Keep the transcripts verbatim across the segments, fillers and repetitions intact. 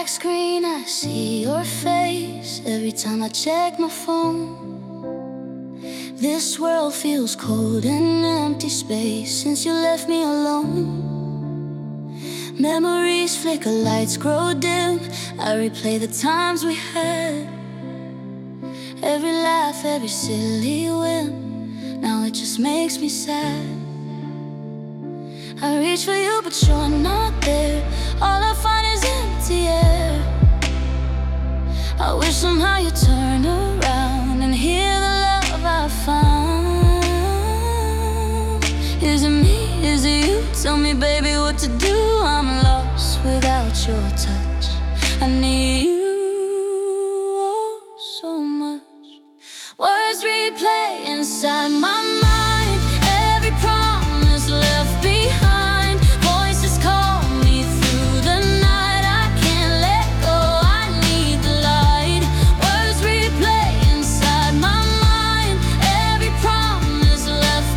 black screen, I see your face every time I check my phone. This world feels cold and empty space since you left me alone. Memories flicker, lights grow dim. I replay the times we had. Every laugh, every silly whim, now it just makes me sad. I reach for you, but you're not there. All I find is empty air. I wish somehow you'd turn around and hear the love I found. Is it me? Is it you? Tell me, baby, what to do. I'm lost without your touch. I need you oh so much. Words replay inside my mind. Every promise left behind. Voices call me through the night. I can't let go, I need the light. Words replay inside my mind. Every promise left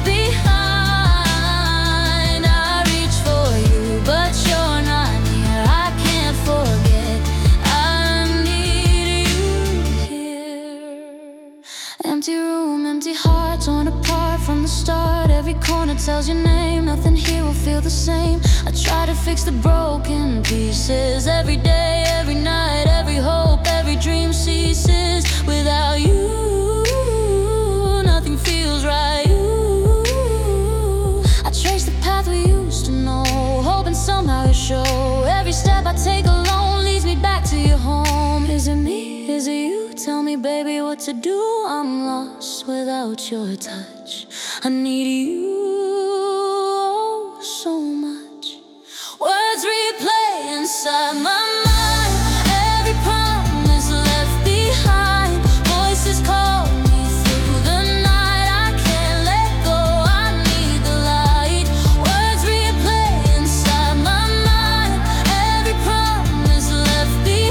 behind. I reach for you, but you're not near. I can't forget, I need you here. Empty room, empty heart, torn apart from the start. Every corner tells your name, nothing here will feel the same. I try to fix the broken pieces. Every day, every night, every hope, every dream ceases. Without you, nothing feels right. You, I trace the path we used to know, hoping somehow you show. Every step I take alone leads me back to your home. Is it me? Is it you? Tell me, baby, what to do. I'm lost without your touch. I need you oh so much. Words replay inside my mind. Every promise left behind. Voices call me through the night. I can't let go, I need the light. Words replay inside my mind. Every promise left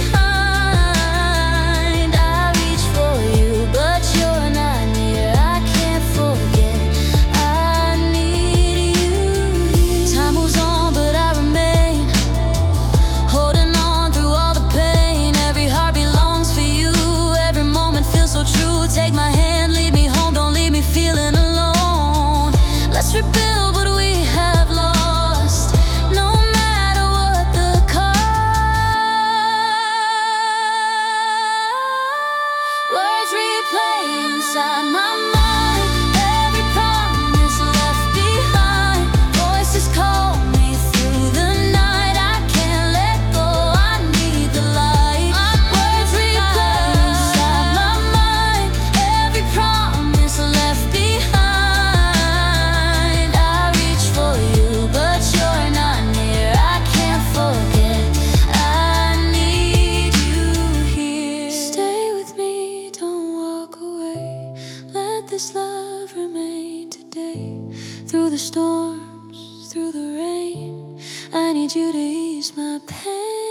behind. I reach for you, but you're not near. I can't forget, I need you. Time moves on, but I remain, holding on through all the pain. Every heart belongs for you. Every moment feels so true. Take my hand, lead me home, don't leave me feeling alone. Let's rebuild what we have lost, no matter what the cost. Words replay inside my mind. Every promise left behind. Voices call me through the night. I can't let go, I need the light. Words replay inside my mind. Every promise left behind. I reach for you, but you're not near. I can't forget, I need you here. Stay with me, don't walk away. Let this love remain today. Through the storms, through the rain, I need you to ease my pain.